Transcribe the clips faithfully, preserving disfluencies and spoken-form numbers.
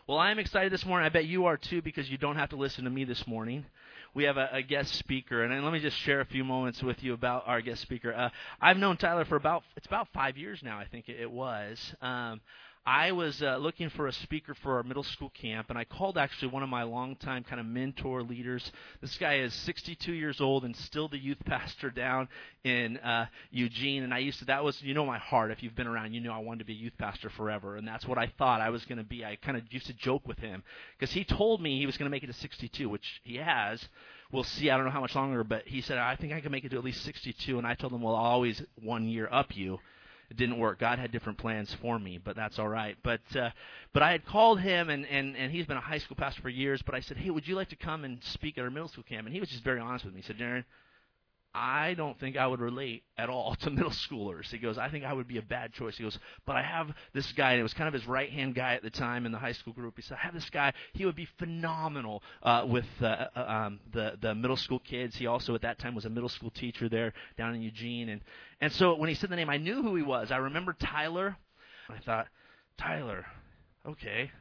Well, I'm excited this morning. I bet you are too, because you don't have to listen to me this morning. We have a, a guest speaker, and let me just share a few moments with you about our guest speaker. Uh, I've known Tyler for about, it's about five years now, I think it, it was. Um, I was uh, looking for a speaker for our middle school camp, and I called actually one of my longtime kind of mentor leaders. This guy is sixty-two years old and still the youth pastor down in uh, Eugene. And I used to, that was, you know, my heart. If you've been around, you know I wanted to be a youth pastor forever, and that's what I thought I was going to be. I kind of used to joke with him because he told me he was going to make it to sixty-two, which he has. We'll see. I don't know how much longer, but he said, I think I can make it to at least sixty-two. And I told him, well, I'll always one year up you. It didn't work. God had different plans for me, but that's all right. But uh, but I had called him, and, and, and he's been a high school pastor for years, but I said, hey, would you like to come and speak at our middle school camp? And he was just very honest with me. He said, Darren, I don't think I would relate at all to middle schoolers. He goes, I think I would be a bad choice. He goes, but I have this guy, and it was kind of his right-hand guy at the time in the high school group. He said, I have this guy. He would be phenomenal uh, with uh, um, the, the middle school kids. He also at that time was a middle school teacher there down in Eugene. And, and so when he said the name, I knew who he was. I remember Tyler. And I thought, Tyler, okay.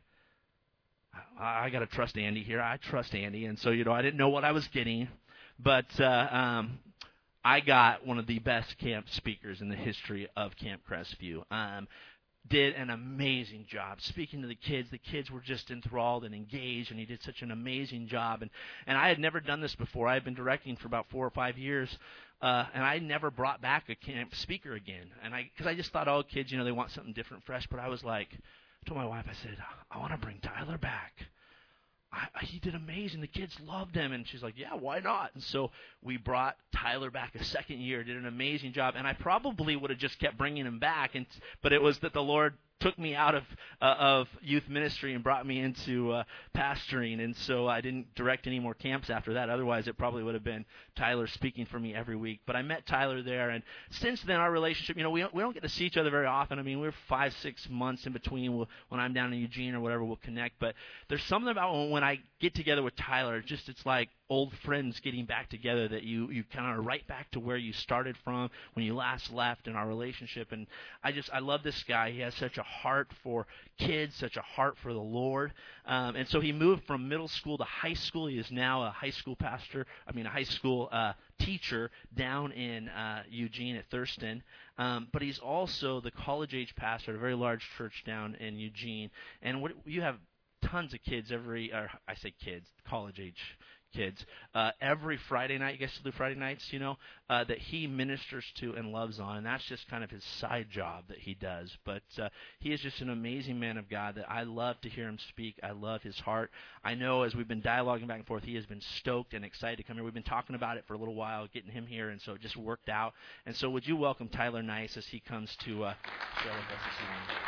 I, I got to trust Andy here. I trust Andy. And so, you know, I didn't know what I was getting. But uh, um, I got one of the best camp speakers in the history of Camp Crestview. Um, did an amazing job speaking to the kids. The kids were just enthralled and engaged, and he did such an amazing job. And, and I had never done this before. I had been directing for about four or five years, uh, and I never brought back a camp speaker again. And I, because I just thought, oh, kids, you know, they want something different, fresh. But I was like, I told my wife, I said, I want to bring Tyler back. I, he did amazing. The kids loved him. And she's like, yeah, why not? And so we brought Tyler back a second year, did an amazing job. And I probably would have just kept bringing him back, and but it was that the Lord took me out of uh, of youth ministry and brought me into uh, pastoring. And so I didn't direct any more camps after that. Otherwise, it probably would have been Tyler speaking for me every week. But I met Tyler there, and since then, our relationship, you know, we don't, we don't get to see each other very often. I mean, we're five, six months in between. We'll, when I'm down in Eugene or whatever, we'll connect. But there's something about when, when I get together with Tyler, just it's like old friends getting back together, that you, you kind of are right back to where you started from when you last left in our relationship. And I just, I love this guy. He has such a heart for kids, such a heart for the Lord. Um, and so he moved from middle school to high school. He is now a high school pastor, I mean a high school uh, teacher down in uh, Eugene at Thurston. Um, but he's also the college-age pastor at a very large church down in Eugene. And what, you have tons of kids every, or I say kids, college-age kids, uh, every Friday night, you guys still do Friday nights, you know, uh, that he ministers to and loves on, and that's just kind of his side job that he does. But uh, he is just an amazing man of God that I love to hear him speak. I love his heart. I know as we've been dialoguing back and forth, he has been stoked and excited to come here. We've been talking about it for a little while, getting him here, and so it just worked out. And so would you welcome Tyler Nice as he comes to uh, share with us this evening.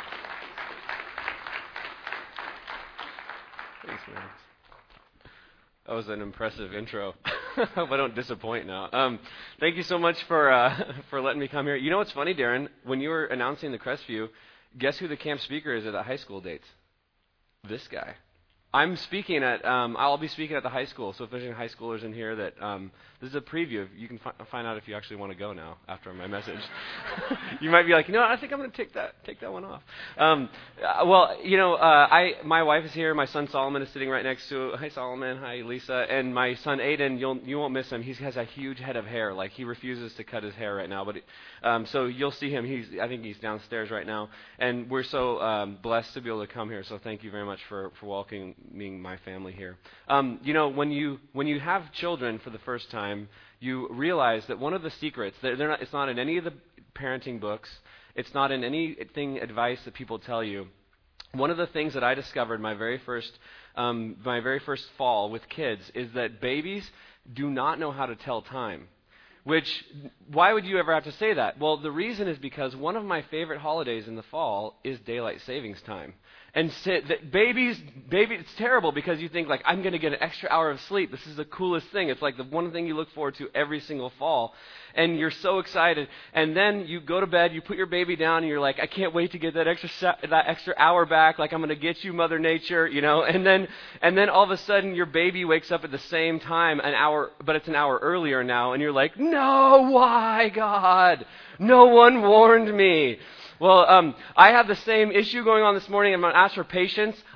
Thanks, man. That was an impressive intro. I hope I don't disappoint now. Um, thank you so much for uh, for letting me come here. You know what's funny, Darren? When you were announcing the Crestview, guess who the camp speaker is at the high school dates? This guy. I'm speaking at, um, I'll be speaking at the high school, so if there's any high schoolers in here that, um, this is a preview. You can fi- find out if you actually want to go now after my message. You might be like, you know, I think I'm going to take that take that one off. Um, uh, well, you know, uh, I my wife is here. My son Solomon is sitting right next to, hi Solomon, hi Lisa, and my son Aiden, you'll, you won't miss him. He has a huge head of hair. Like, he refuses to cut his hair right now, but it, um, so you'll see him. He's, I think he's downstairs right now, and we're so um, blessed to be able to come here, so thank you very much for, for welcoming my family here. Um, you know, when you when you have children for the first time, you realize that one of the secrets, they're, they're not, it's not in any of the parenting books, it's not in anything advice that people tell you. One of the things that I discovered my very first um, my very first fall with kids is that babies do not know how to tell time. Which, why would you ever have to say that? Well, the reason is because one of my favorite holidays in the fall is daylight savings time. And so, that babies, baby, it's terrible because you think, like, I'm going to get an extra hour of sleep. This is the coolest thing. It's like the one thing you look forward to every single fall. And you're so excited. And then you go to bed, you put your baby down, and you're like, I can't wait to get that extra that extra hour back. Like, I'm going to get you, Mother Nature, you know. And then and then all of a sudden, your baby wakes up at the same time, an hour, but it's an hour earlier now. And you're like, no, why, God? No one warned me. Well, um, I have the same issue going on this morning. I'm going to ask for patience.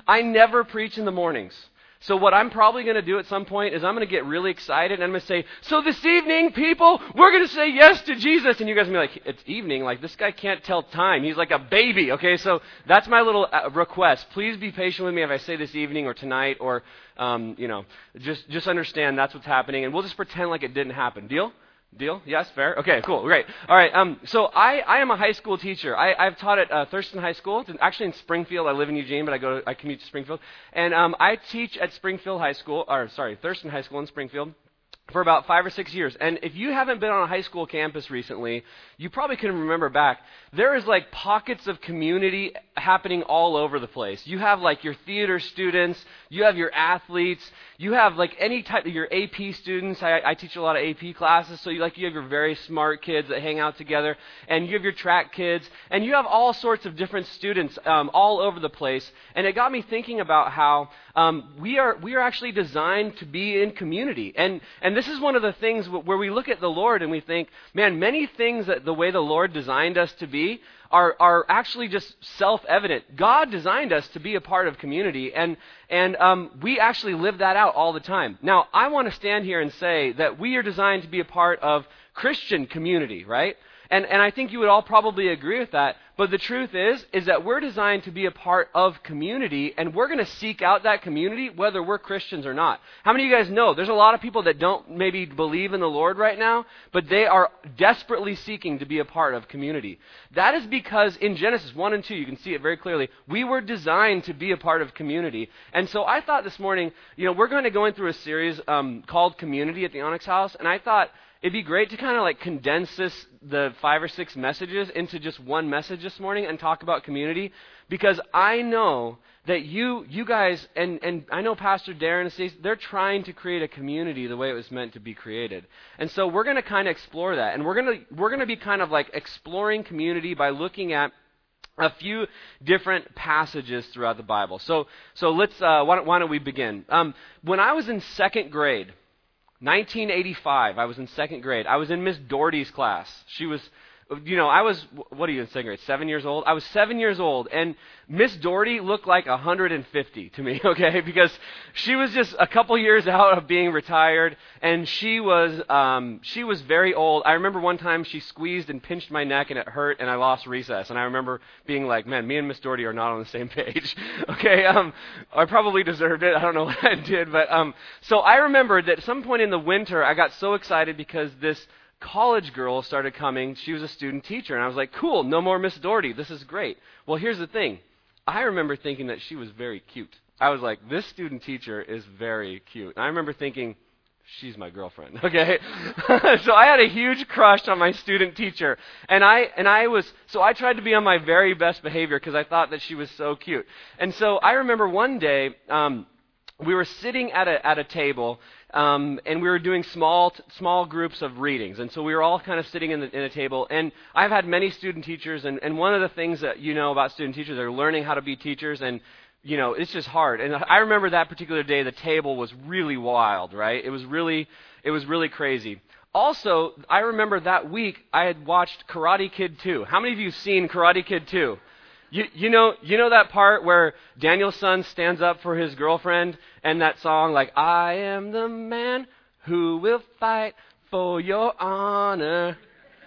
I never preach in the mornings. So what I'm probably going to do at some point is I'm going to get really excited and I'm going to say, so this evening, people, we're going to say yes to Jesus. And you guys are going to be like, it's evening. Like, this guy can't tell time. He's like a baby. Okay, so that's my little uh, request. Please be patient with me if I say this evening or tonight or, um, you know, just, just understand that's what's happening. And we'll just pretend like it didn't happen. Deal? Deal? Yes? Fair? Okay, cool. Great. All right. Um, so I, I am a high school teacher. I, I've taught at uh, Thurston High School. It's actually in Springfield. I live in Eugene, but I go to, I commute to Springfield. And um, I teach at Springfield High School, or sorry, Thurston High School in Springfield for about five or six years. And if you haven't been on a high school campus recently, you probably can remember back. There is like pockets of community happening all over the place. You have like your theater students, you have your athletes, you have like any type of your A P students. I, I teach a lot of A P classes, so you like you have your very smart kids that hang out together, and you have your track kids, and you have all sorts of different students um, all over the place. And it got me thinking about how um, we are we are actually designed to be in community, and and this is one of the things where we look at the Lord and we think, man, many things that the way the Lord designed us to be are are actually just self-evident. God designed us to be a part of community, and and um, we actually live that out all the time. Now, I want to stand here and say that we are designed to be a part of Christian community, right? And and I think you would all probably agree with that. But the truth is, is that we're designed to be a part of community, and we're going to seek out that community whether we're Christians or not. How many of you guys know there's a lot of people that don't maybe believe in the Lord right now, but they are desperately seeking to be a part of community? That is because in Genesis one and two, you can see it very clearly, we were designed to be a part of community. And so I thought this morning, you know, we're going to go in through a series um, called Community at the Onyx House, and I thought it'd be great to kind of like condense this, the five or six messages into just one message this morning and talk about community, because I know that you you guys, and, and I know Pastor Darren and Stacey, they're trying to create a community the way it was meant to be created. And so we're going to kind of explore that. And we're going to we're going to be kind of like exploring community by looking at a few different passages throughout the Bible. So so let's, uh, why, don't, why don't we begin? Um, when I was in second grade, nineteen eighty-five, I was in second grade. I was in Miss Doherty's class. She was, you know, I was, what are you in second grade, seven years old? I was seven years old, and Miss Doherty looked like one hundred fifty to me, okay, because she was just a couple years out of being retired, and she was, um, she was very old. I remember one time she squeezed and pinched my neck, and it hurt, and I lost recess, and I remember being like, man, me and Miss Doherty are not on the same page, okay, um, I probably deserved it. I don't know what I did, but, um, so I remember that at some point in the winter, I got so excited because this college girl started coming. She was a student teacher, and I was like, cool, no more Miss Doherty. This is great. Well, here's the thing. I remember thinking that she was very cute. I was like, this student teacher is very cute. And I remember thinking, she's my girlfriend, okay? So I had a huge crush on my student teacher, and I and I was, so I tried to be on my very best behavior because I thought that she was so cute. And so I remember one day, um, we were sitting at a at a table, um, and we were doing small small groups of readings. And so we were all kind of sitting in, the, in a table. And I've had many student teachers, and, and one of the things that you know about student teachers, they're learning how to be teachers, and you know, it's just hard. And I remember that particular day, the table was really wild, right? It was really, it was really crazy. Also, I remember that week I had watched Karate Kid two. How many of you have seen Karate Kid two? You, you know you know that part where Daniel's son stands up for his girlfriend and that song like, I am the man who will fight for your honor.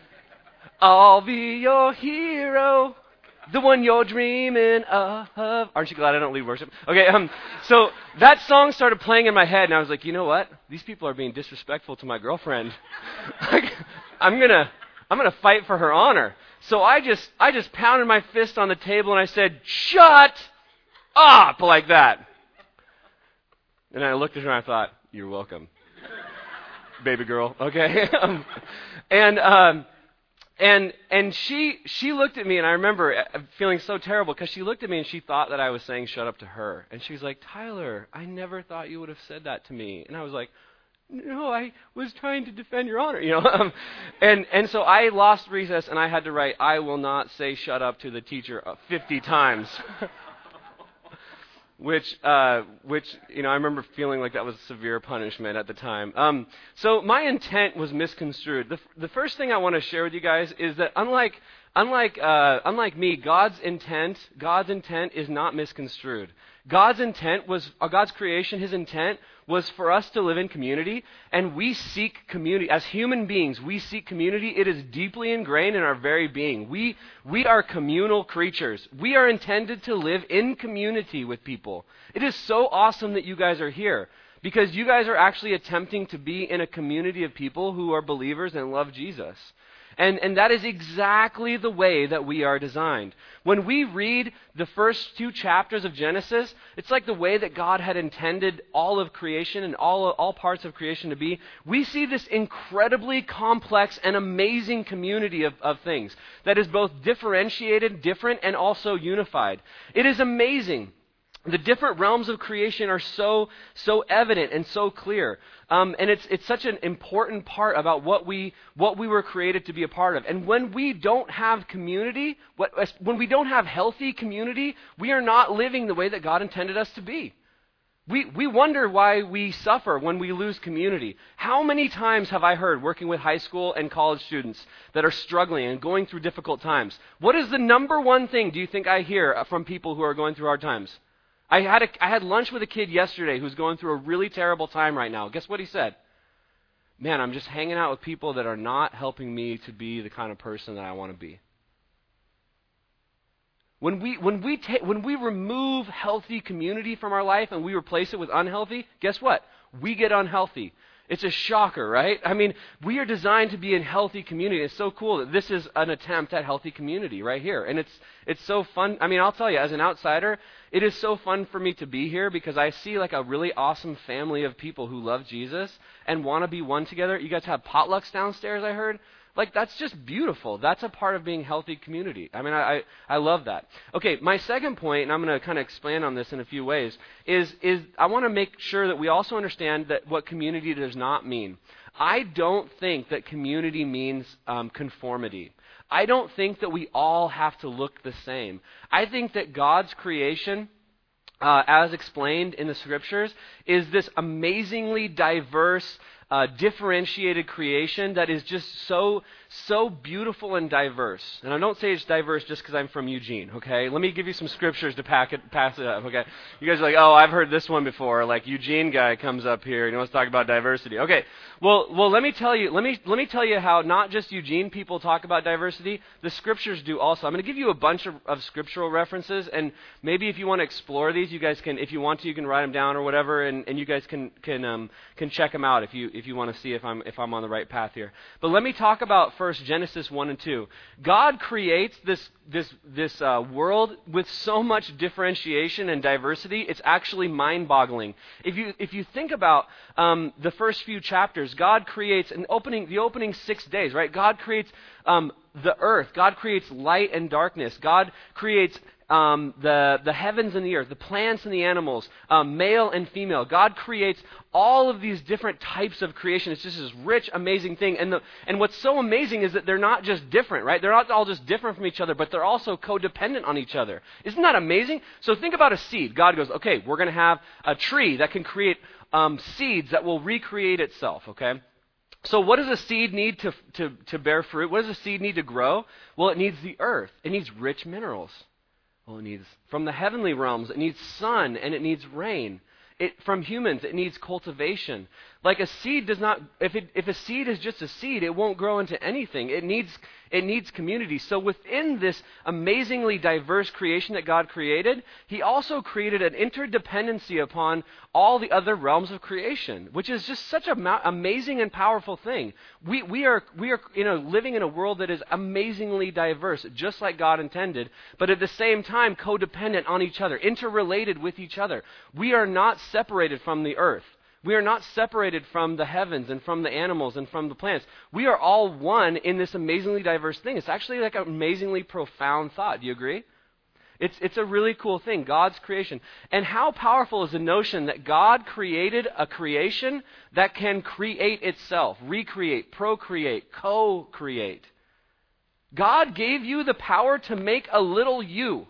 I'll be your hero, the one you're dreaming of. Aren't you glad I don't lead worship? Okay, um, so that song started playing in my head, and I was like, you know what? These people are being disrespectful to my girlfriend. Like, I'm gonna, I'm gonna fight for her honor. So I just, I just pounded my fist on the table, and I said, shut up, like that. And I looked at her, and I thought, you're welcome, baby girl. Okay, um, and um. And and she she looked at me, and I remember feeling so terrible because she looked at me and she thought that I was saying shut up to her. And she was like, Tyler, I never thought you would have said that to me. And I was like, no, I was trying to defend your honor, you know. Um, and and so I lost recess, and I had to write, I will not say shut up to the teacher fifty times. Which, uh, which, you know, I remember feeling like that was severe punishment at the time. Um, so my intent was misconstrued. The, the first thing I want to share with you guys is that unlike, unlike, uh, unlike me, God's intent, God's intent is not misconstrued. God's intent was, uh, God's creation, his intent was for us to live in community, and we seek community. As human beings, we seek community. It is deeply ingrained in our very being. We, we are communal creatures. We are intended to live in community with people. It is so awesome that you guys are here, because you guys are actually attempting to be in a community of people who are believers and love Jesus. And, and that is exactly the way that we are designed. When we read the first two chapters of Genesis, it's like the way that God had intended all of creation and all, all parts of creation to be. We see this incredibly complex and amazing community of, of things that is both differentiated, different, and also unified. It is amazing. The different realms of creation are so so evident and so clear, um, and it's it's such an important part about what we what we were created to be a part of. And when we don't have community, what, when we don't have healthy community, we are not living the way that God intended us to be. We we wonder why we suffer when we lose community. How many times have I heard, working with high school and college students that are struggling and going through difficult times? What is the number one thing do you think I hear from people who are going through hard times? I had a, I had lunch with a kid yesterday who's going through a really terrible time right now. Guess what he said? Man, I'm just hanging out with people that are not helping me to be the kind of person that I want to be. When we when we ta- when we remove healthy community from our life and we replace it with unhealthy, guess what? We get unhealthy. It's a shocker, right? I mean, we are designed to be in healthy community. It's so cool that this is an attempt at healthy community right here. And it's it's so fun. I mean, I'll tell you, as an outsider, it is so fun for me to be here because I see like a really awesome family of people who love Jesus and want to be one together. You guys have potlucks downstairs, I heard. Like, that's just beautiful. That's a part of being healthy community. I mean, I, I, I love that. Okay, my second point, and I'm going to kind of expand on this in a few ways, is, is I want to make sure that we also understand that what community does not mean. I don't think that community means um, conformity. I don't think that we all have to look the same. I think that God's creation, uh, as explained in the scriptures, is this amazingly diverse, Uh, differentiated creation that is just so, so beautiful and diverse. And I don't say it's diverse just because I'm from Eugene, okay? Let me give you some scriptures to pack it, pass it up, okay? You guys are like, oh, I've heard this one before. Like, Eugene guy comes up here and he wants to talk about diversity. Okay, well, well, let me tell you, let me, let me tell you how not just Eugene people talk about diversity, the scriptures do also. I'm going to give you a bunch of, of scriptural references, and maybe if you want to explore these, you guys can, if you want to, you can write them down or whatever, and, and you guys can, can, um, can check them out if you, if you want to see if I'm if I'm on the right path here. But let me talk about first Genesis one and two. God creates this this this uh, world with so much differentiation and diversity. It's actually mind-boggling. If you if you think about um, the first few chapters, God creates an opening the opening six days, right? God creates um, the earth. God creates light and darkness. God creates Um, the, the heavens and the earth, the plants and the animals, um, male and female. God creates all of these different types of creation. It's just this rich, amazing thing. And the, and what's so amazing is that they're not just different, right? They're not all just different from each other, but they're also codependent on each other. Isn't that amazing? So think about a seed. God goes, okay, we're going to have a tree that can create um, seeds that will recreate itself, okay? So what does a seed need to, to, to bear fruit? What does a seed need to grow? Well, it needs the earth. It needs rich minerals. Well, it needs, from the heavenly realms, it needs sun and it needs rain. It, from humans, it needs cultivation. Like a seed does not, if it, if a seed is just a seed, it won't grow into anything. It needs, it needs community. So within this amazingly diverse creation that God created, He also created an interdependency upon all the other realms of creation, which is just such an ma- amazing and powerful thing. We, we are, we are, you know, living in a world that is amazingly diverse, just like God intended, but at the same time codependent on each other, interrelated with each other. We are not separated from the earth. We are not separated from the heavens and from the animals and from the plants. We are all one in this amazingly diverse thing. It's actually like an amazingly profound thought. Do you agree? It's, it's a really cool thing, God's creation. And how powerful is the notion that God created a creation that can create itself, recreate, procreate, co-create. God gave you the power to make a little you.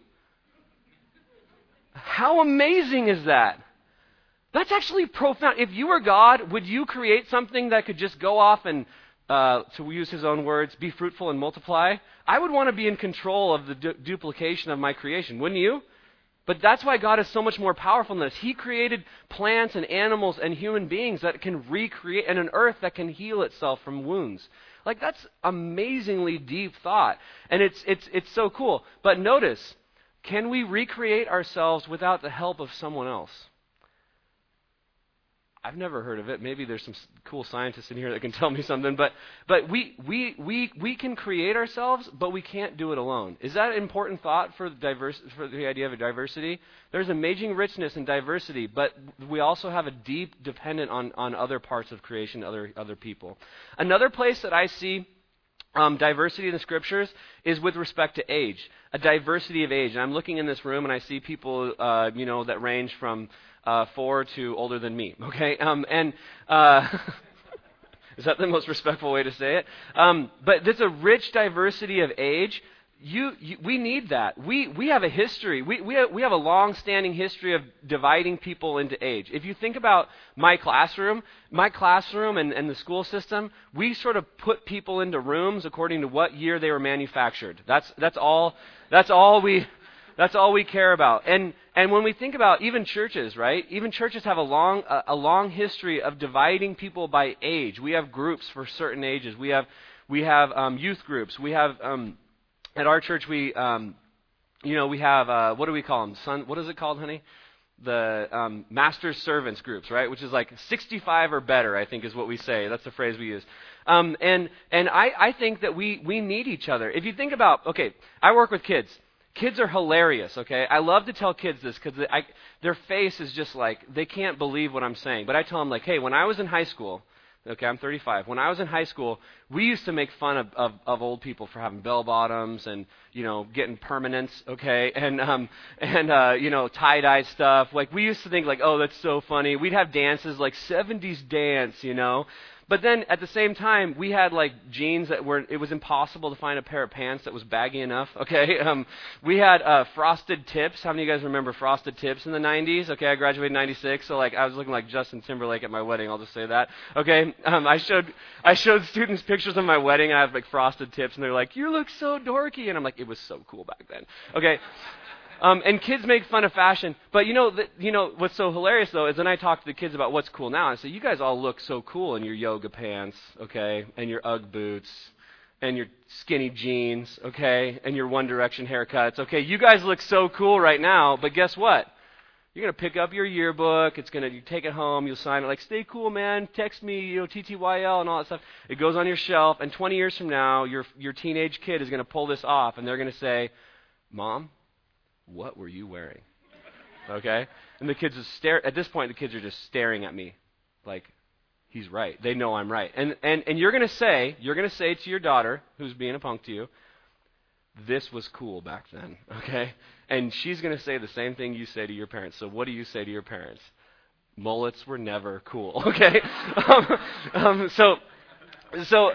How amazing is that? That's actually profound. If you were God, would you create something that could just go off and, uh, to use His own words, be fruitful and multiply? I would want to be in control of the du- duplication of my creation, wouldn't you? But that's why God is so much more powerful than this. He created plants and animals and human beings that can recreate, and an earth that can heal itself from wounds. Like, that's amazingly deep thought. And it's it's it's so cool. But notice, can we recreate ourselves without the help of someone else? I've never heard of it. Maybe there's some cool scientists in here that can tell me something. But but we we we we can create ourselves, but we can't do it alone. Is that an important thought for diverse for the idea of a diversity? There's amazing richness in diversity, but we also have a deep dependent on on other parts of creation, other other people. Another place that I see Um, diversity in the Scriptures is with respect to age, a diversity of age. And I'm looking in this room and I see people, uh, you know, that range from uh, four to older than me. Okay, um, and uh, is that the most respectful way to say it? Um, but there's a rich diversity of age. You, you, we need that. We we have a history. We we have, we have a long-standing history of dividing people into age. If you think about my classroom, my classroom and, and the school system, we sort of put people into rooms according to what year they were manufactured. That's that's all. That's all we. That's all we care about. And and when we think about even churches, right? Even churches have a long a, a long history of dividing people by age. We have groups for certain ages. We have we have um, youth groups. We have um, At our church, we, um, you know, we have, uh, what do we call them? Son, what is it called, honey? The um, master's servants groups, right? Which is like sixty-five or better, I think is what we say. That's the phrase we use. Um, and and I, I think that we, we need each other. If you think about, okay, I work with kids. Kids are hilarious, okay? I love to tell kids this because their face is just like, they can't believe what I'm saying. But I tell them like, hey, when I was in high school, okay, I'm thirty-five. When I was in high school, we used to make fun of, of, of old people for having bell bottoms and, you know, getting permanents, okay, and um and uh, you know, tie-dye stuff. Like, we used to think like, oh, that's so funny. We'd have dances like seventies dance, you know. But then at the same time, we had like jeans that were, it was impossible to find a pair of pants that was baggy enough, okay? Um, we had uh, frosted tips. How many of you guys remember frosted tips in the nineties? Okay, I graduated in ninety-six, so like I was looking like Justin Timberlake at my wedding, I'll just say that. Okay, um, I showed I showed students pictures of my wedding, and I had like frosted tips, and they're like, you look so dorky, and I'm like, it was so cool back then. Okay. Um, and kids make fun of fashion, but you know, the, you know what's so hilarious though is when I talk to the kids about what's cool now, I say, you guys all look so cool in your yoga pants, okay, and your UGG boots, and your skinny jeans, okay, and your One Direction haircuts, okay. You guys look so cool right now, but guess what? You're gonna pick up your yearbook. It's gonna you take it home. You'll sign it like, "Stay cool, man. Text me, you know, T T Y L and all that stuff." It goes on your shelf, and twenty years from now, your your teenage kid is gonna pull this off, and they're gonna say, "Mom, what were you wearing?" Okay? And the kids just stare. At this point, the kids are just staring at me like, he's right. They know I'm right. And and, and you're going to say, you're going to say to your daughter, who's being a punk to you, this was cool back then. Okay? And she's going to say the same thing you say to your parents. So what do you say to your parents? Mullets were never cool. Okay? um, um, so, so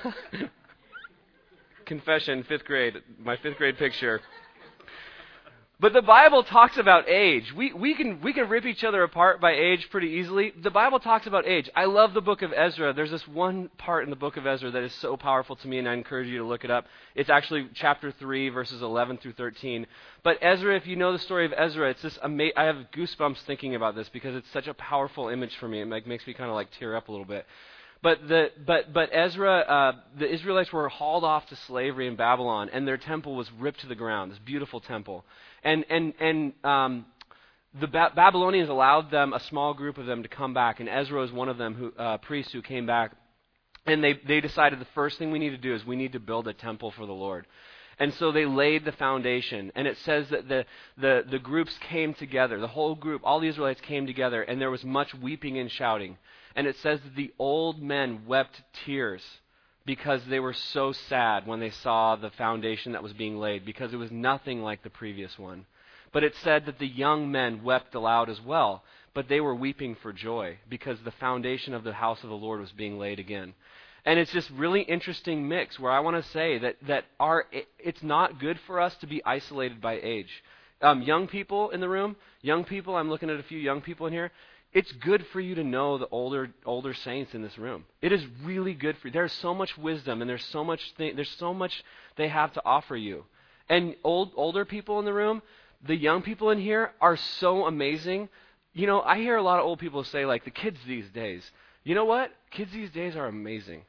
confession, fifth grade, my fifth grade picture. But the Bible talks about age. We we can we can rip each other apart by age pretty easily. The Bible talks about age. I love the book of Ezra. There's this one part in the book of Ezra that is so powerful to me, and I encourage you to look it up. It's actually chapter three, verses eleven through thirteen. But Ezra, if you know the story of Ezra, it's this ama- I have goosebumps thinking about this because it's such a powerful image for me. It like, makes me kind of like tear up a little bit. But the but but Ezra, uh, the Israelites were hauled off to slavery in Babylon, and their temple was ripped to the ground. This beautiful temple, and and and um, the ba- Babylonians allowed them, a small group of them, to come back, and Ezra is one of them, who uh, priests who came back, and they they decided the first thing we need to do is we need to build a temple for the Lord. And so they laid the foundation, and it says that the, the, the groups came together, the whole group, all the Israelites came together, and there was much weeping and shouting. And it says that the old men wept tears because they were so sad when they saw the foundation that was being laid, because it was nothing like the previous one. But it said that the young men wept aloud as well, but they were weeping for joy because the foundation of the house of the Lord was being laid again. And it's this really interesting mix where I want to say that, that our it's not good for us to be isolated by age. Um, young people in the room, young people, I'm looking at a few young people in here. It's good for you to know the older older saints in this room. It is really good for you. There's so much wisdom, and there's so much th- there's so much they have to offer you. And old older people in the room, The young people in here are so amazing. You know, I hear a lot of old people say, like, the kids these days. You know what? Kids these days are amazing.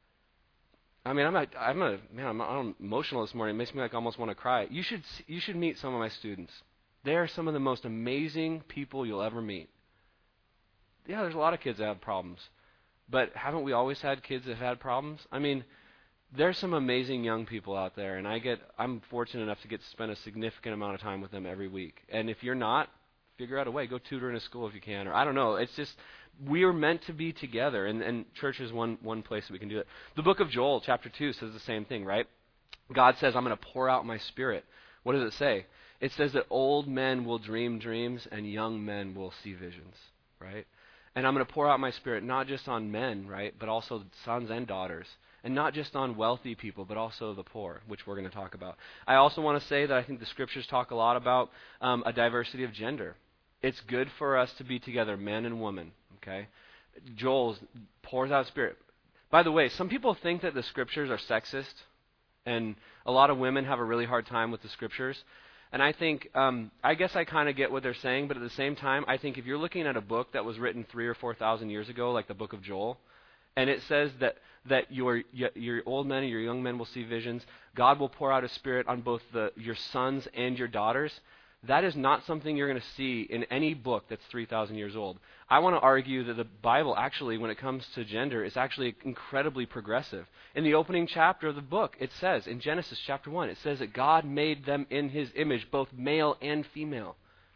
I mean, I'm a, I'm a man. I'm, I'm emotional this morning. It makes me like almost want to cry. You should you should meet some of my students. They are some of the most amazing people you'll ever meet. Yeah, there's a lot of kids that have problems, but haven't we always had kids that have had problems? I mean, there's some amazing young people out there, and I get I'm fortunate enough to get to spend a significant amount of time with them every week. And if you're not, figure out a way. Go tutor in a school if you can, or I don't know. It's just we are meant to be together, and, and church is one one place that we can do it. The book of Joel, chapter two, says the same thing, right? God says, I'm going to pour out my spirit. What does it say? It says that old men will dream dreams and young men will see visions, right? And I'm going to pour out my spirit not just on men, right, but also sons and daughters. And not just on wealthy people, but also the poor, which we're going to talk about. I also want to say that I think the scriptures talk a lot about um, a diversity of gender. It's good for us to be together, men and women, okay? Joel pours out spirit. By the way, some people think that the scriptures are sexist, and a lot of women have a really hard time with the scriptures. And I think, um, I guess I kind of get what they're saying, but at the same time, I think if you're looking at a book that was written three or four thousand years ago, like the book of Joel, and it says that that your your old men and your young men will see visions, God will pour out His Spirit on both the your sons and your daughters, that is not something you're going to see in any book that's three thousand years old. I want to argue that the Bible actually, when it comes to gender, is actually incredibly progressive. In the opening chapter of the book, it says, in Genesis chapter one, it says that God made them in His image, both male and female.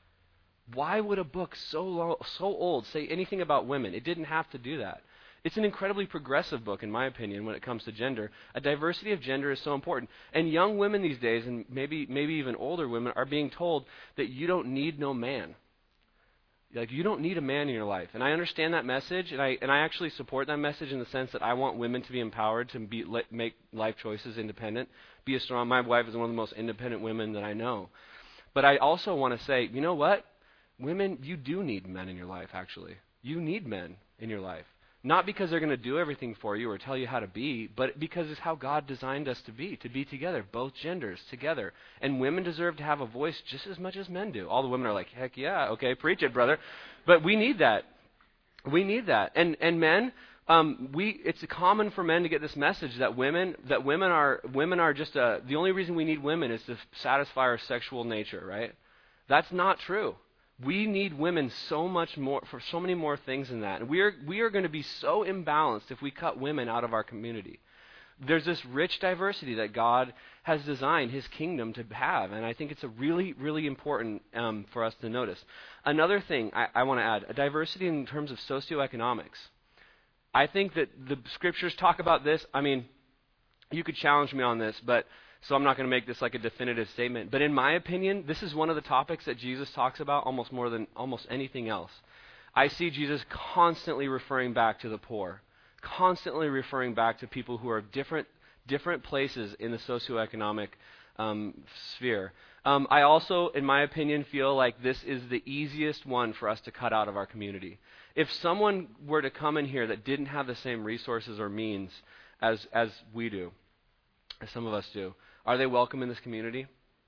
Why would a book so long, so old say anything about women? It didn't have to do that. It's an incredibly progressive book, in my opinion, when it comes to gender. A diversity of gender is so important. And young women these days, and maybe maybe even older women, are being told that you don't need no man. Like, you don't need a man in your life. And I understand that message, and I and I actually support that message in the sense that I want women to be empowered to be let, make life choices independent, be a strong. My wife is one of the most independent women that I know. But I also want to say, you know what? Women, you do need men in your life, actually. You need men in your life. Not because they're going to do everything for you or tell you how to be, but because it's how God designed us to be, to be together, both genders together. And women deserve to have a voice just as much as men do. All the women are like, heck yeah, okay, preach it, brother. But we need that. We need that. And and men, um, we it's common for men to get this message that women that women are women are just a, the only reason we need women is to satisfy our sexual nature, right? That's not true. We need women so much more, for so many more things than that. And we are, we are going to be so imbalanced if we cut women out of our community. There's this rich diversity that God has designed His kingdom to have, and I think it's a really, really important um, for us to notice. Another thing I, I want to add, a diversity in terms of socioeconomics. I think that the scriptures talk about this. I mean, you could challenge me on this, but so I'm not going to make this like a definitive statement. But in my opinion, this is one of the topics that Jesus talks about almost more than almost anything else. I see Jesus constantly referring back to the poor, constantly referring back to people who are different different places in the socioeconomic um, sphere. Um, I also, in my opinion, feel like this is the easiest one for us to cut out of our community. If someone were to come in here that didn't have the same resources or means as as we do, as some of us do, are they welcome in this community?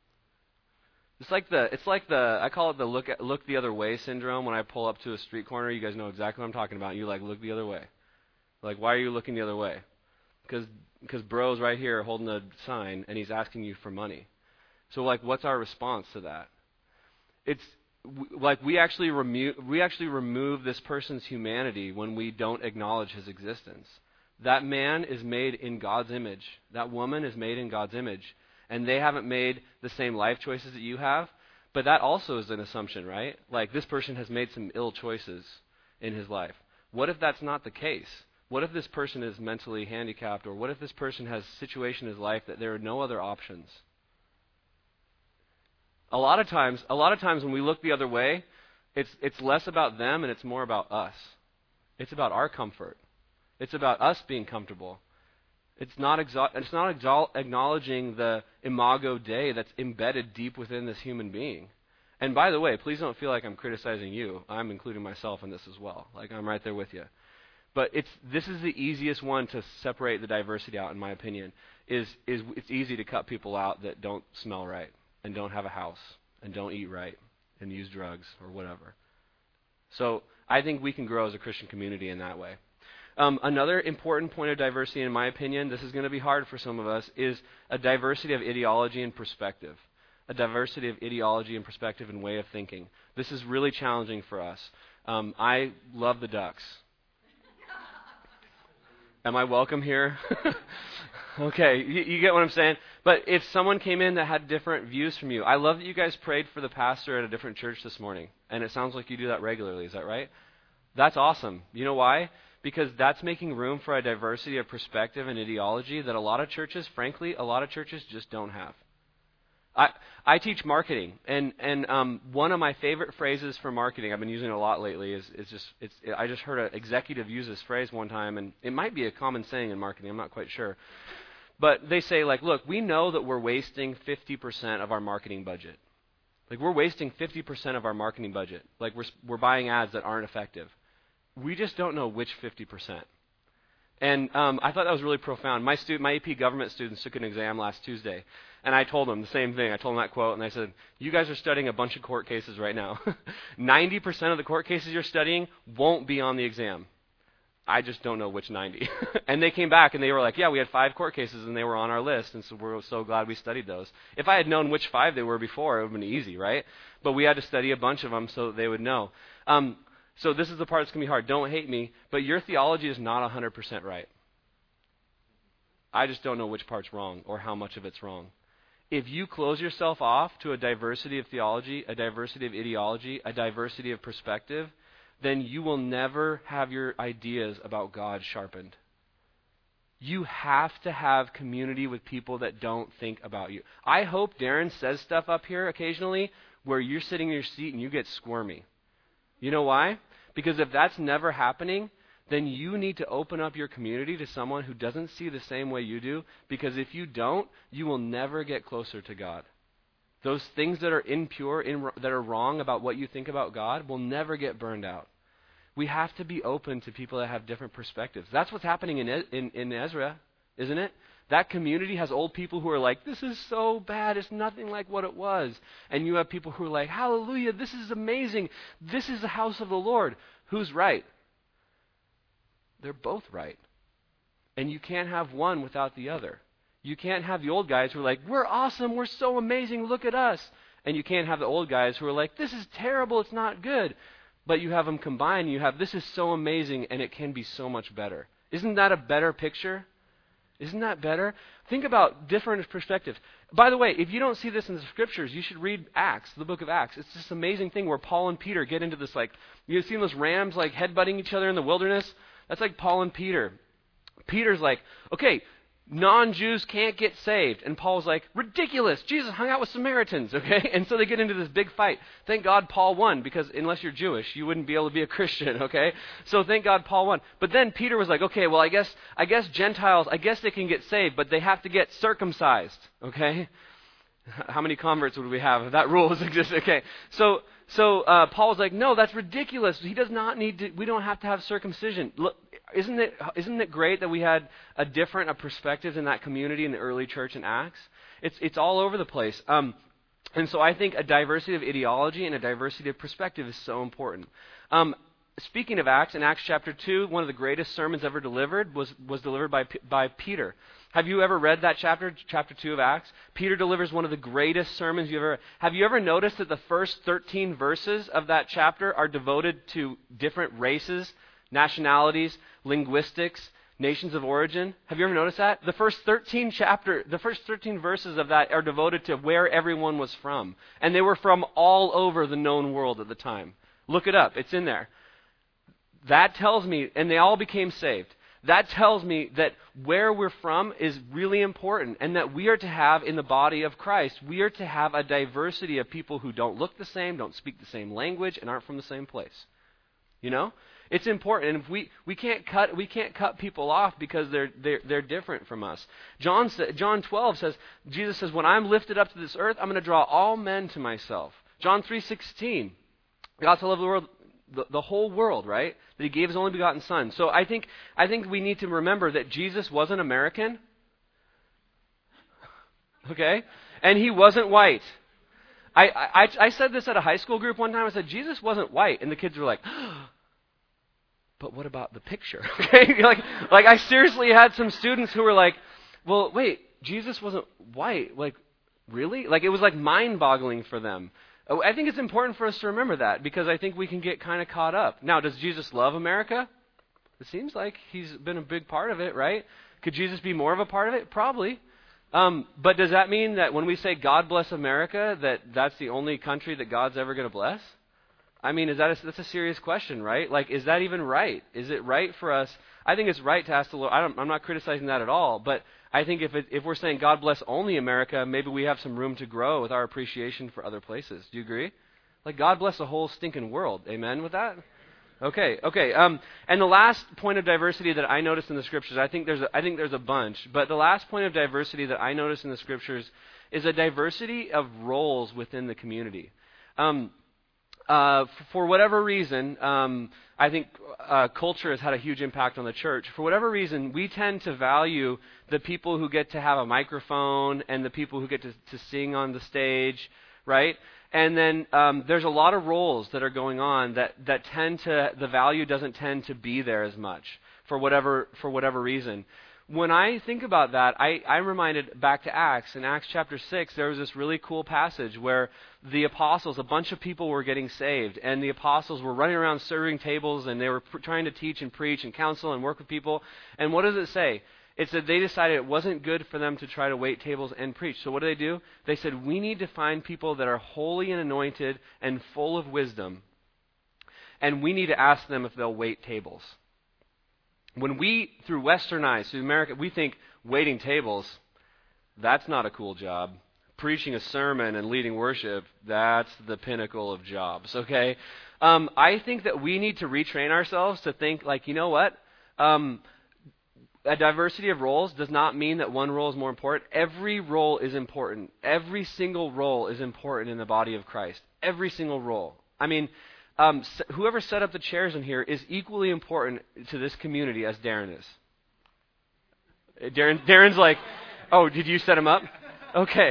It's like the it's like the I call it the look at, look the other way syndrome. When I pull up to a street corner, you guys know exactly what I'm talking about. You like look the other way. Like, why are you looking the other way? Because because bro's right here holding a sign and he's asking you for money. So like, what's our response to that? It's w- like we actually remove we actually remove this person's humanity when we don't acknowledge his existence. That man is made in God's image. That woman is made in God's image. And they haven't made the same life choices that you have. But that also is an assumption, right? Like, this person has made some ill choices in his life. What if that's not the case? What if this person is mentally handicapped? Or what if this person has a situation in his life that there are no other options? A lot of times, a lot of times when we look the other way, it's it's less about them and it's more about us. It's about our comfort. It's about us being comfortable. It's not exo- it's not exo- acknowledging the imago Dei that's embedded deep within this human being. And by the way, please don't feel like I'm criticizing you. I'm including myself in this as well. Like, I'm right there with you. But it's this is the easiest one to separate the diversity out, in my opinion. Is is it's easy to cut people out that don't smell right and don't have a house and don't eat right and use drugs or whatever. So I think we can grow as a Christian community in that way. Um, another important point of diversity, in my opinion, this is going to be hard for some of us, is a diversity of ideology and perspective. A diversity of ideology and perspective and way of thinking. This is really challenging for us. Um, I love the Ducks. Am I welcome here? Okay, you, you get what I'm saying? But if someone came in that had different views from you, I love that you guys prayed for the pastor at a different church this morning. And it sounds like you do that regularly. Is that right? That's awesome. You know why? Because that's making room for a diversity of perspective and ideology that a lot of churches, frankly, a lot of churches just don't have. I, I teach marketing, and, and um, one of my favorite phrases for marketing, I've been using it a lot lately, is, is just, it's, I just heard an executive use this phrase one time, and it might be a common saying in marketing, I'm not quite sure. But they say, like, look, we know that we're wasting fifty percent of our marketing budget. Like, we're wasting fifty percent of our marketing budget. Like, we're, we're buying ads that aren't effective. We just don't know which fifty percent. And um, I thought that was really profound. My stu- my A P government students took an exam last Tuesday, and I told them the same thing. I told them that quote, and I said, you guys are studying a bunch of court cases right now. ninety percent of the court cases you're studying won't be on the exam. I just don't know which ninety. And they came back, and they were like, yeah, we had five court cases, and they were on our list, and so we're so glad we studied those. If I had known which five they were before, it would have been easy, right? But we had to study a bunch of them so that they would know. Um, So this is the part that's going to be hard. Don't hate me, but your theology is not one hundred percent right. I just don't know which part's wrong or how much of it's wrong. If you close yourself off to a diversity of theology, a diversity of ideology, a diversity of perspective, then you will never have your ideas about God sharpened. You have to have community with people that don't think about you. I hope Darren says stuff up here occasionally where you're sitting in your seat and you get squirmy. You know why? Because if that's never happening, then you need to open up your community to someone who doesn't see the same way you do, because if you don't, you will never get closer to God. Those things that are impure, in, that are wrong about what you think about God will never get burned out. We have to be open to people that have different perspectives. That's what's happening in, in, in Ezra, isn't it? That community has old people who are like, this is so bad, it's nothing like what it was. And you have people who are like, hallelujah, this is amazing. This is the house of the Lord. Who's right? They're both right. And you can't have one without the other. You can't have the old guys who are like, we're awesome, we're so amazing, look at us. And you can't have the old guys who are like, this is terrible, it's not good. But you have them combined, you have, this is so amazing, and it can be so much better. Isn't that a better picture? Isn't that better? Think about different perspectives. By the way, if you don't see this in the scriptures, you should read Acts, the book of Acts. It's this amazing thing where Paul and Peter get into this, like, you've seen those rams like headbutting each other in the wilderness? That's like Paul and Peter. Peter's like, okay, non-Jews can't get saved. And Paul's like, ridiculous. Jesus hung out with Samaritans, okay? And so they get into this big fight. Thank God Paul won, because unless you're Jewish, you wouldn't be able to be a Christian, okay? So thank God Paul won. But then Peter was like, okay, well, I guess I guess Gentiles, I guess they can get saved, but they have to get circumcised, okay? How many converts would we have if that rule exists? Okay, so so uh, Paul's like, no, that's ridiculous. He does not need to. We don't have to have circumcision. Look, isn't it isn't it great that we had a different a perspective in that community in the early church in Acts? It's it's all over the place. Um, and so I think a diversity of ideology and a diversity of perspective is so important. Um, speaking of Acts, in Acts chapter two, one of the greatest sermons ever delivered was was delivered by by Peter. Have you ever read that chapter, chapter two of Acts? Peter delivers one of the greatest sermons you ever... Have you ever noticed that the first thirteen verses of that chapter are devoted to different races, nationalities, linguistics, nations of origin? Have you ever noticed that? The first thirteen chapter, the first thirteen verses of that are devoted to where everyone was from. And they were from all over the known world at the time. Look it up. It's in there. That tells me... And they all became saved. That tells me that where we're from is really important, and that we are to have in the body of Christ, we are to have a diversity of people who don't look the same, don't speak the same language, and aren't from the same place. You know? It's important, and if we, we can't cut we can't cut people off because they're they're they're different from us. John sa- John twelve says, Jesus says, when I'm lifted up to this earth, I'm going to draw all men to myself. John three sixteen, God so loved the world. The, the whole world, right? That he gave his only begotten son. So I think I think we need to remember that Jesus wasn't American. Okay? And he wasn't white. I, I, I said this at a high school group one time. I said, Jesus wasn't white. And the kids were like, but what about the picture? Okay, like, like I seriously had some students who were like, well, wait, Jesus wasn't white. Like, really? Like, it was like mind-boggling for them. I think it's important for us to remember that because I think we can get kind of caught up. Now, does Jesus love America? It seems like he's been a big part of it, right? Could Jesus be more of a part of it? Probably. Um, but does that mean that when we say God bless America, that that's the only country that God's ever going to bless? I mean, is that a, that's a serious question, right? Like, is that even right? Is it right for us? I think it's right to ask the Lord. I don't, I'm not criticizing that at all, but I think if it, if we're saying God bless only America, maybe we have some room to grow with our appreciation for other places. Do you agree? Like, God bless the whole stinking world. Amen with that? Okay, okay. Um, and the last point of diversity that I noticed in the scriptures, I think there's a, I think there's a bunch, but the last point of diversity that I noticed in the scriptures is a diversity of roles within the community. Um, uh, f- for whatever reason, um, I think uh, culture has had a huge impact on the church. For whatever reason, we tend to value the people who get to have a microphone and the people who get to, to sing on the stage, right? And then um, there's a lot of roles that are going on that, that tend to, the value doesn't tend to be there as much for whatever for whatever reason. When I think about that, I, I'm reminded back to Acts. In Acts chapter six, there was this really cool passage where the apostles, a bunch of people were getting saved, and the apostles were running around serving tables, and they were pr- trying to teach and preach and counsel and work with people. And what does it say? It said they decided it wasn't good for them to try to wait tables and preach. So what do they do? They said, we need to find people that are holy and anointed and full of wisdom, and we need to ask them if they'll wait tables. When we, through Western eyes, through America, we think waiting tables, that's not a cool job. Preaching a sermon and leading worship, that's the pinnacle of jobs, okay? Um, I think that we need to retrain ourselves to think like, you know what? Um, a diversity of roles does not mean that one role is more important. Every role is important. Every single role is important in the body of Christ. Every single role. I mean, um, whoever set up the chairs in here is equally important to this community as Darren is. Darren, Darren's like, oh, did you set them up? Okay.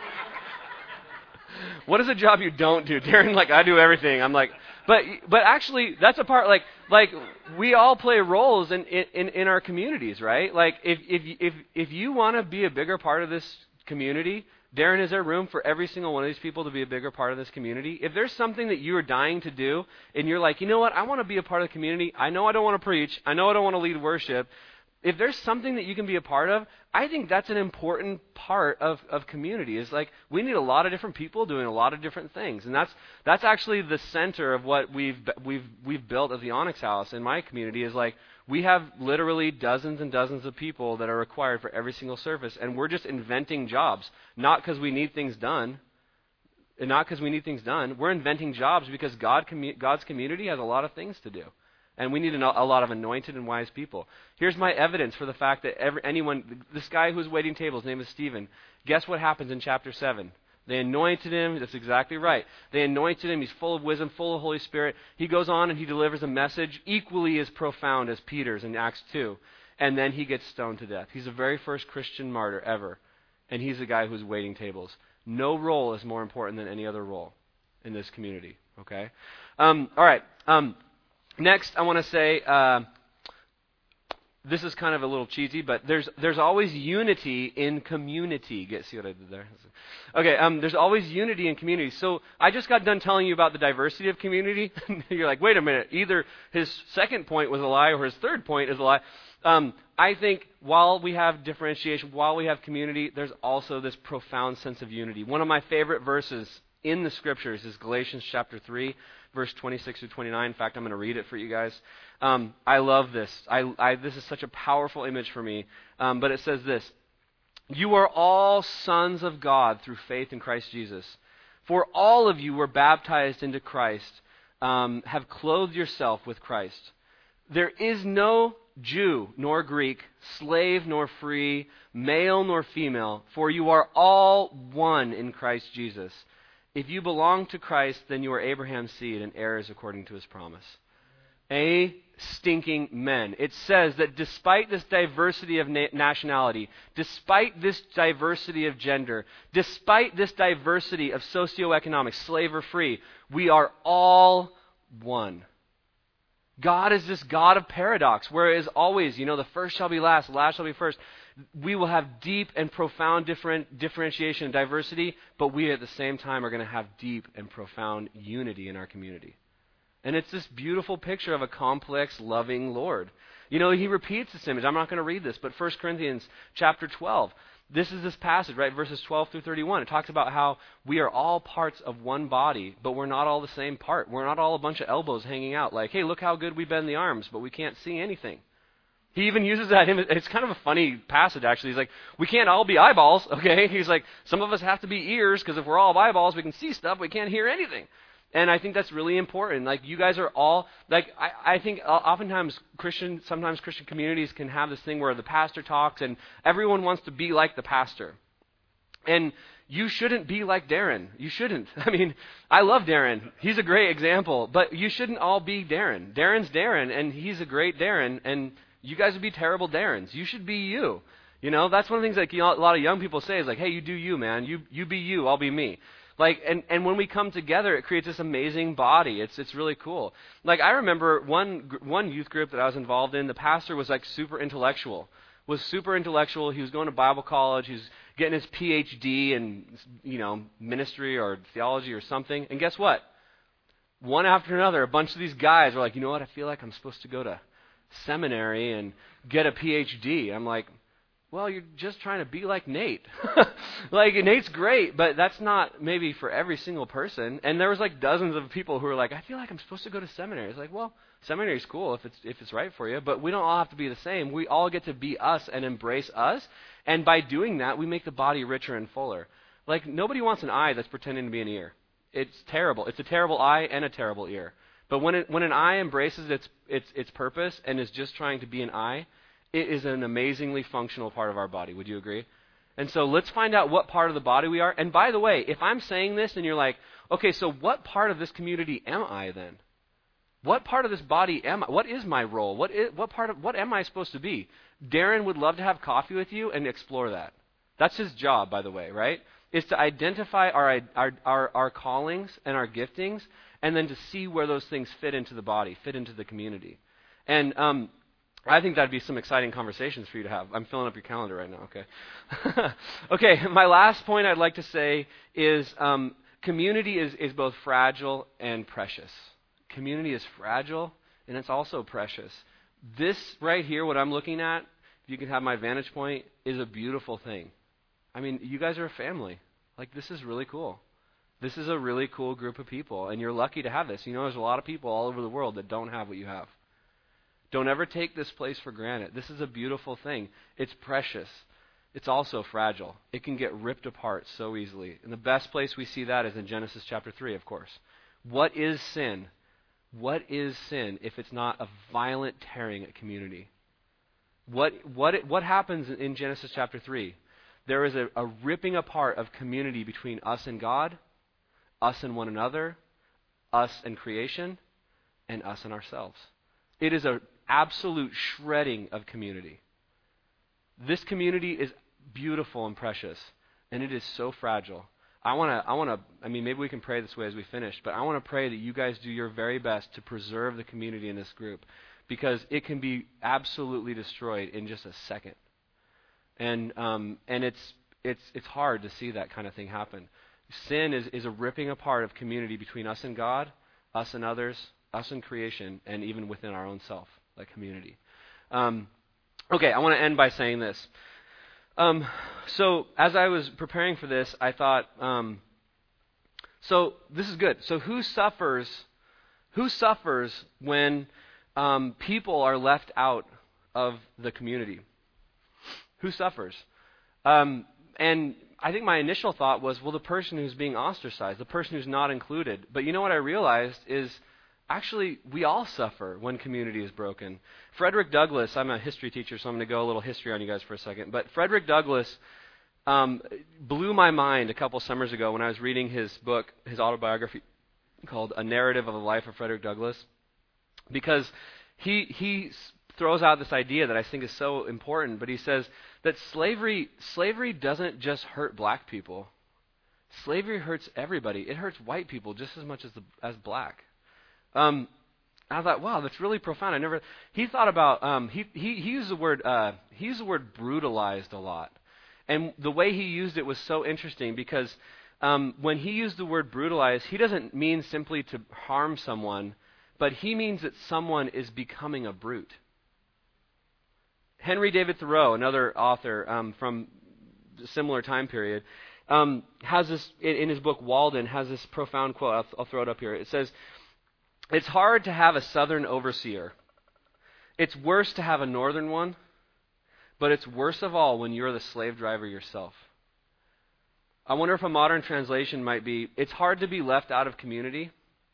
What is a job you don't do? Darren, like, I do everything. I'm like, but but actually, that's a part, like, like we all play roles in, in, in our communities, right? Like, if if if if you want to be a bigger part of this community, Darren, is there room for every single one of these people to be a bigger part of this community? If there's something that you are dying to do, and you're like, you know what, I want to be a part of the community. I know I don't want to preach. I know I don't want to lead worship. If there's something that you can be a part of, I think that's an important part of, of community. It's like we need a lot of different people doing a lot of different things, and that's that's actually the center of what we've we've we've built as the Onyx House in my community. Is like we have literally dozens and dozens of people that are required for every single service, and we're just inventing jobs, not because we need things done, and not because we need things done. We're inventing jobs because God commu- God's community has a lot of things to do. And we need a lot of anointed and wise people. Here's my evidence for the fact that every, anyone, this guy who's waiting tables, his name is Stephen. Guess what happens in chapter seven? They anointed him. That's exactly right. They anointed him. He's full of wisdom, full of Holy Spirit. He goes on and he delivers a message equally as profound as Peter's in Acts two. And then he gets stoned to death. He's the very first Christian martyr ever. And he's the guy who's waiting tables. No role is more important than any other role in this community. Okay? Um, all right. Um, Next, I want to say, uh, this is kind of a little cheesy, but there's there's always unity in community. Get see what I did there? Okay, um, there's always unity in community. So I just got done telling you about the diversity of community. You're like, wait a minute, either his second point was a lie or his third point is a lie. Um, I think while we have differentiation, while we have community, there's also this profound sense of unity. One of my favorite verses in the scriptures is Galatians chapter three, verse twenty-six through twenty-nine. In fact, I'm going to read it for you guys. Um, I love this. I, I, this is such a powerful image for me. Um, but it says this: you are all sons of God through faith in Christ Jesus. For all of you were baptized into Christ, um, have clothed yourself with Christ. There is no Jew nor Greek, slave nor free, male nor female, for you are all one in Christ Jesus. If you belong to Christ, then you are Abraham's seed and heirs according to his promise. A, stinking men. It says that despite this diversity of na- nationality, despite this diversity of gender, despite this diversity of socioeconomic, slave or free, we are all one. God is this God of paradox, whereas always, you know, the first shall be last, the last shall be first. We will have deep and profound different differentiation and diversity, but we at the same time are going to have deep and profound unity in our community. And it's this beautiful picture of a complex, loving Lord. You know, he repeats this image. I'm not going to read this, but First Corinthians chapter twelve. This is this passage, right? Verses twelve through thirty-one. It talks about how we are all parts of one body, but we're not all the same part. We're not all a bunch of elbows hanging out like, hey, look how good we bend the arms, but we can't see anything. He even uses that image. It's kind of a funny passage, actually. He's like, we can't all be eyeballs, okay? He's like, some of us have to be ears, because if we're all eyeballs, we can see stuff, we can't hear anything. And I think that's really important. Like, you guys are all, like, I, I think oftentimes Christian, sometimes Christian communities can have this thing where the pastor talks and everyone wants to be like the pastor. And you shouldn't be like Darren. You shouldn't. I mean, I love Darren. He's a great example. But you shouldn't all be Darren. Darren's Darren, and he's a great Darren, and you guys would be terrible Darrens. You should be you. You know, that's one of the things like, you know, a lot of young people say is like, hey, you do you, man. You you be you, I'll be me. Like, and, and when we come together, it creates this amazing body. It's it's really cool. Like, I remember one one youth group that I was involved in, the pastor was like super intellectual, was super intellectual. He was going to Bible college. He was getting his P H D in, you know, ministry or theology or something. And guess what? One after another, a bunch of these guys were like, you know what? I feel like I'm supposed to go to seminary and get a P H D. I'm like, well, you're just trying to be like Nate. Like, Nate's great, but that's not maybe for every single person. And there was like dozens of people who were like, I feel like I'm supposed to go to seminary. It's like, well, seminary's cool if it's if it's right for you, but we don't all have to be the same. We all get to be us and embrace us. And by doing that, we make the body richer and fuller. Like, nobody wants an eye that's pretending to be an ear. It's terrible. It's a terrible eye and a terrible ear. But when it, when an eye embraces its its its purpose and is just trying to be an eye, it is an amazingly functional part of our body. Would you agree? And so let's find out what part of the body we are. And by the way, if I'm saying this and you're like, okay, so what part of this community am I then? What part of this body am I? What is my role? What is, what part of what am I supposed to be? Darren would love to have coffee with you and explore that. That's his job, by the way, right? Is to identify our our our, our callings and our giftings, and then to see where those things fit into the body, fit into the community. And um, I think that'd be some exciting conversations for you to have. I'm filling up your calendar right now, okay? Okay, my last point I'd like to say is um, community is, is both fragile and precious. Community is fragile, and it's also precious. This right here, what I'm looking at, if you can have my vantage point, is a beautiful thing. I mean, you guys are a family. Like, this is really cool. This is a really cool group of people, and you're lucky to have this. You know, there's a lot of people all over the world that don't have what you have. Don't ever take this place for granted. This is a beautiful thing. It's precious. It's also fragile. It can get ripped apart so easily. And the best place we see that is in Genesis chapter three, of course. What is sin? What is sin if it's not a violent tearing at community? What what what happens in Genesis chapter three? There is a, a ripping apart of community between us and God, us and one another, us and creation, and us and ourselves. It is an absolute shredding of community. This community is beautiful and precious, and it is so fragile. I want to, I want to, I mean, maybe we can pray this way as we finish, but I want to pray that you guys do your very best to preserve the community in this group, because it can be absolutely destroyed in just a second. And um, and it's it's it's hard to see that kind of thing happen. Sin is, is a ripping apart of community between us and God, us and others, us and creation, and even within our own self, like community. Um, okay, I want to end by saying this. Um, so as I was preparing for this, I thought, um, so this is good. So who suffers? Who suffers when um, people are left out of the community? Who suffers? Um, and I think my initial thought was, well, the person who's being ostracized, the person who's not included. But you know what I realized is, actually, we all suffer when community is broken. Frederick Douglass, I'm a history teacher, so I'm going to go a little history on you guys for a second. But Frederick Douglass um, blew my mind a couple summers ago when I was reading his book, his autobiography, called A Narrative of the Life of Frederick Douglass. Because he he throws out this idea that I think is so important, but he says that slavery slavery doesn't just hurt black people. Slavery hurts everybody. It hurts white people just as much as the, as black. Um, I thought, wow, that's really profound. I never. He thought about. Um, he he he used the word. Uh, he used the word brutalized a lot, and the way he used it was so interesting because um, when he used the word brutalized, he doesn't mean simply to harm someone, but he means that someone is becoming a brute. Henry David Thoreau, another author um, from a similar time period, um, has this in, in his book Walden has this profound quote. I'll, I'll throw it up here. It says, "It's hard to have a southern overseer. It's worse to have a northern one, but it's worst of all when you're the slave driver yourself." I wonder if a modern translation might be, "It's hard to be left out of community.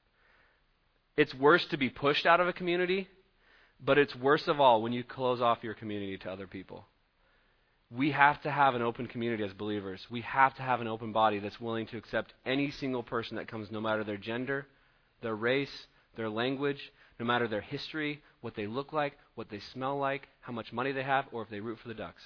It's worse to be pushed out of a community, but it's worst of all when you close off your community to other people." We have to have an open community as believers. We have to have an open body that's willing to accept any single person that comes, no matter their gender, their race, their language, no matter their history, what they look like, what they smell like, how much money they have, or if they root for the Ducks.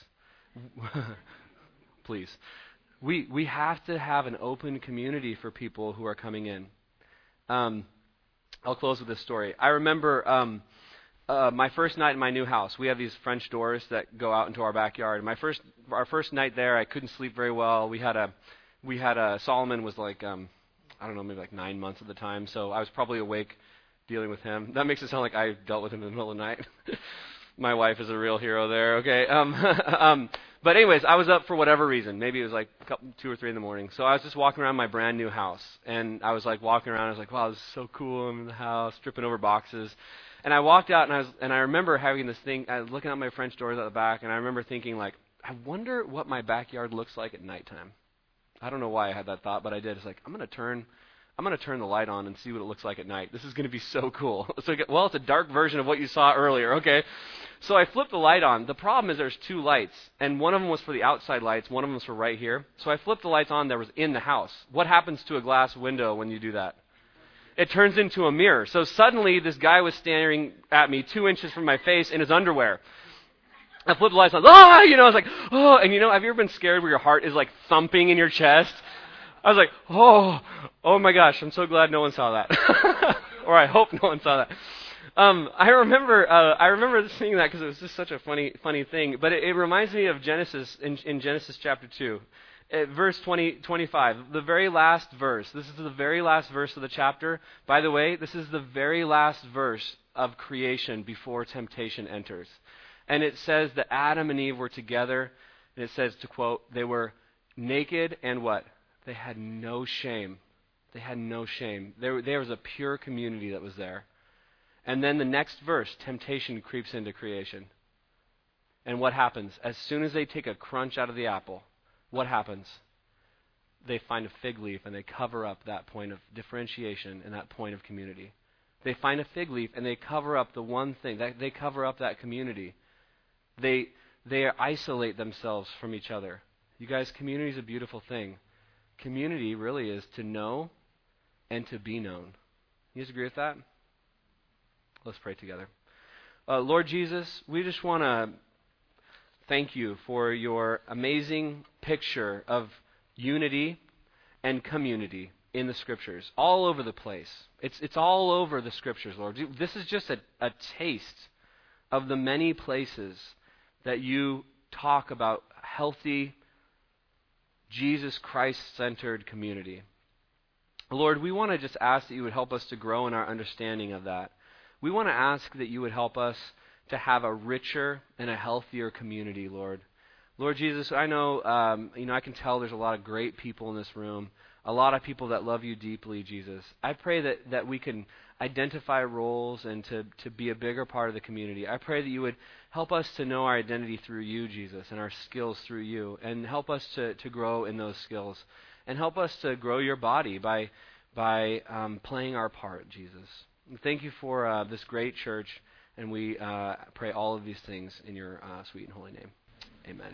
Please. We we have to have an open community for people who are coming in. Um, I'll close with this story. I remember um, uh, my first night in my new house. We have these French doors that go out into our backyard. My first our first night there, I couldn't sleep very well. We had a we had a Solomon was like um, I don't know, maybe like nine months at the time, so I was probably awake dealing with him. That makes it sound like I dealt with him in the middle of the night. My wife is a real hero there, okay? Um, um, but anyways, I was up for whatever reason. Maybe it was like a couple, two or three in the morning. So I was just walking around my brand new house, and I was like walking around. I was like, wow, this is so cool. I'm in the house, tripping over boxes. And I walked out, and I was, and I remember having this thing. I was looking at my French doors at the back, and I remember thinking, like, I wonder what my backyard looks like at nighttime. I don't know why I had that thought, but I did. It's like, I'm going to turn... I'm going to turn the light on and see what it looks like at night. This is going to be so cool. So, well, it's a dark version of what you saw earlier, okay? So I flipped the light on. The problem is there's two lights, and one of them was for the outside lights. One of them was for right here. So I flipped the lights on that was in the house. What happens to a glass window when you do that? It turns into a mirror. So suddenly this guy was staring at me two inches from my face in his underwear. I flipped the lights on. Ah, you know, I was like, oh. And you know, have you ever been scared where your heart is like thumping in your chest? I was like, oh, oh my gosh, I'm so glad no one saw that. Or I hope no one saw that. Um, I remember uh, I remember seeing that because it was just such a funny funny thing. But it, it reminds me of Genesis, in, in Genesis chapter two, uh, verse twenty, twenty-five, the very last verse. This is the very last verse of the chapter. By the way, this is the very last verse of creation before temptation enters. And it says that Adam and Eve were together, and it says, to quote, they were naked and what? They had no shame. They had no shame. There, there was a pure community that was there. And then the next verse, temptation creeps into creation. And what happens? As soon as they take a crunch out of the apple, what happens? They find a fig leaf and they cover up that point of differentiation and that point of community. They find a fig leaf and they cover up the one thing. That they cover up that community. They, they isolate themselves from each other. You guys, community is a beautiful thing. Community really is to know and to be known. You guys agree with that? Let's pray together. Uh, Lord Jesus, we just want to thank you for your amazing picture of unity and community in the Scriptures, all over the place. It's it's all over the Scriptures, Lord. This is just a, a taste of the many places that you talk about healthy, Jesus Christ-centered community. Lord, we want to just ask that you would help us to grow in our understanding of that. We want to ask that you would help us to have a richer and a healthier community, Lord. Lord Jesus, I know, um, you know, I can tell there's a lot of great people in this room, a lot of people that love you deeply, Jesus. I pray that, that we can identify roles and to, to be a bigger part of the community. I pray that you would help us to know our identity through you, Jesus, and our skills through you, and help us to, to grow in those skills. And help us to grow your body by, by um, playing our part, Jesus. And thank you for uh, this great church, and we uh, pray all of these things in your uh, sweet and holy name. Amen.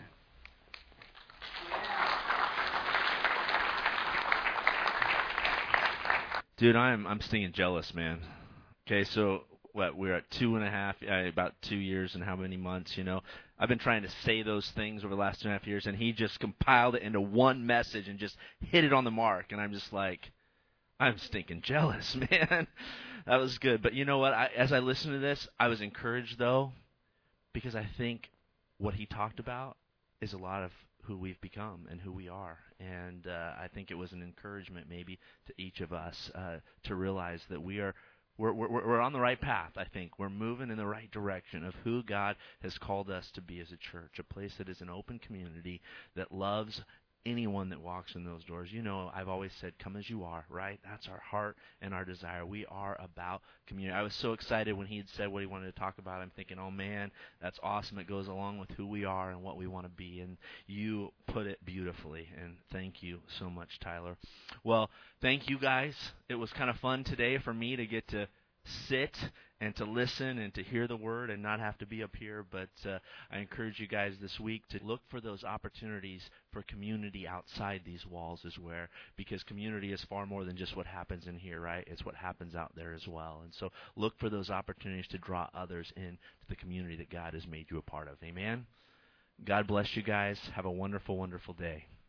Dude, I'm I'm stinging jealous, man. Okay, so what we're at two and a half, uh, about two years and how many months, you know. I've been trying to say those things over the last two and a half years, and he just compiled it into one message and just hit it on the mark. And I'm just like, I'm stinking jealous, man. That was good. But you know what? I, as I listened to this, I was encouraged, though, because I think what he talked about is a lot of who we've become and who we are. And uh, I think it was an encouragement maybe to each of us uh, to realize that we are we're, we're we're on the right path. I think we're moving in the right direction of who God has called us to be as a church, a place that is an open community that loves anyone that walks in those doors. You know, I've always said, come as you are, right? That's our heart and our desire. We are about community. I was so excited when he had said what he wanted to talk about. I'm thinking, oh, man, that's awesome. It goes along with who we are and what we want to be. And you put it beautifully. And thank you so much, Tyler. Well, thank you, guys. It was kind of fun today for me to get to sit and to listen and to hear the word and not have to be up here. But uh, I encourage you guys this week to look for those opportunities for community outside these walls as well, because community is far more than just what happens in here, right? It's what happens out there as well. And so look for those opportunities to draw others into the community that God has made you a part of. Amen? God bless you guys. Have a wonderful, wonderful day.